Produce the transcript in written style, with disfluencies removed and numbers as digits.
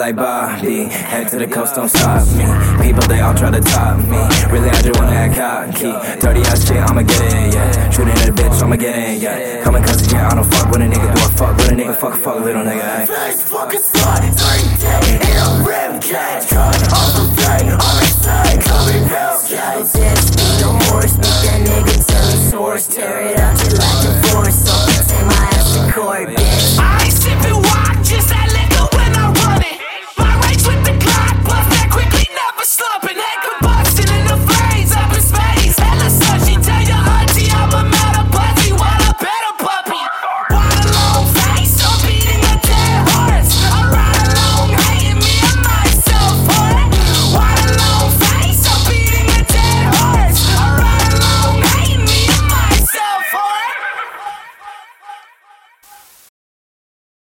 like Bobby. Head to the coast, don't stop me. People, they all try to top me. Really, I just wanna act cocky. Dirty ass shit, I'ma get it, yeah. Shooting at a bitch, I'ma get it, yeah. Coming cause yeah, I don't fuck with a nigga. Do I fuck with a nigga? Fuck a little nigga, ayy. Face fucking slut, 30 day in a rim cage. Cut off the day, I'm insane. Coming hell, yeah. This be no horse, beat that nigga till he's hoarse. Tear it up, you like divorce. So take my ass to court, bitch. I sippin'